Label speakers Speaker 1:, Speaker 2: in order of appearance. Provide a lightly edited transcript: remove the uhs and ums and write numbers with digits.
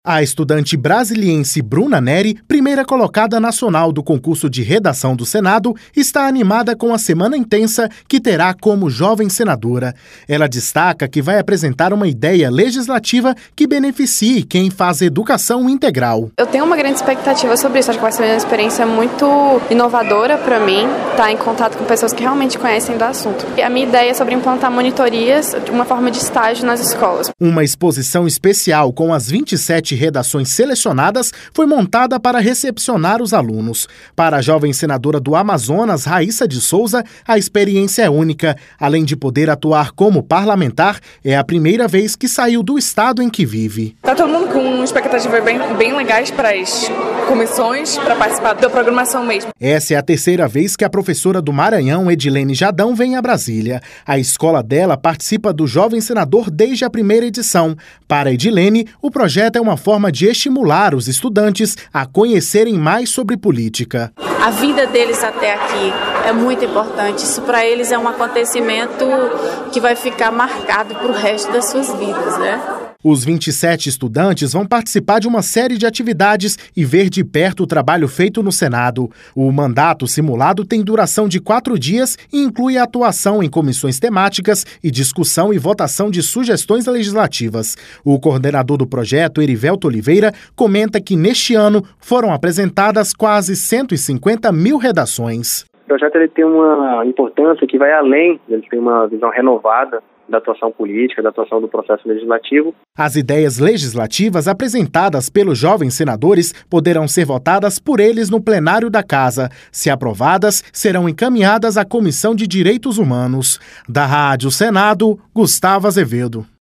Speaker 1: A estudante brasiliense Bruna Neri, primeira colocada nacional do concurso de redação do Senado, está animada com a semana intensa que terá como jovem senadora. Ela destaca que vai apresentar uma ideia legislativa que beneficie quem faz educação integral.
Speaker 2: Eu tenho uma grande expectativa sobre isso. Acho que vai ser uma experiência muito inovadora para mim, estar em contato com pessoas que realmente conhecem do assunto. E a minha ideia é sobre implantar monitorias de uma forma de estágio nas escolas.
Speaker 1: Uma exposição especial com as 27 redações selecionadas foi montada para recepcionar os alunos. Para a jovem senadora do Amazonas, Raíssa de Souza, a experiência é única. Além de poder atuar como parlamentar, é a primeira vez que saiu do estado em que vive.
Speaker 3: Está todo mundo com expectativas bem legais para as comissões, para participar da programação mesmo.
Speaker 1: Essa é a terceira vez que a professora do Maranhão, Edilene Jadão, vem a Brasília. A escola dela participa do Jovem Senador desde a primeira edição. Para Edilene, o projeto é uma forma de estimular os estudantes a conhecerem mais sobre política.
Speaker 4: A vinda deles até aqui é muito importante. Isso para eles é um acontecimento que vai ficar marcado para o resto das suas vidas, né?
Speaker 1: Os 27 estudantes vão participar de uma série de atividades e ver de perto o trabalho feito no Senado. O mandato simulado tem duração de 4 dias e inclui a atuação em comissões temáticas e discussão e votação de sugestões legislativas. O coordenador do projeto, Erivelto Oliveira, comenta que neste ano foram apresentadas quase 150 mil redações.
Speaker 5: O projeto ele tem uma importância que vai além, ele tem uma visão renovada da atuação política, da atuação do processo legislativo.
Speaker 1: As ideias legislativas apresentadas pelos jovens senadores poderão ser votadas por eles no plenário da Casa. Se aprovadas, serão encaminhadas à Comissão de Direitos Humanos. Da Rádio Senado, Gustavo Azevedo.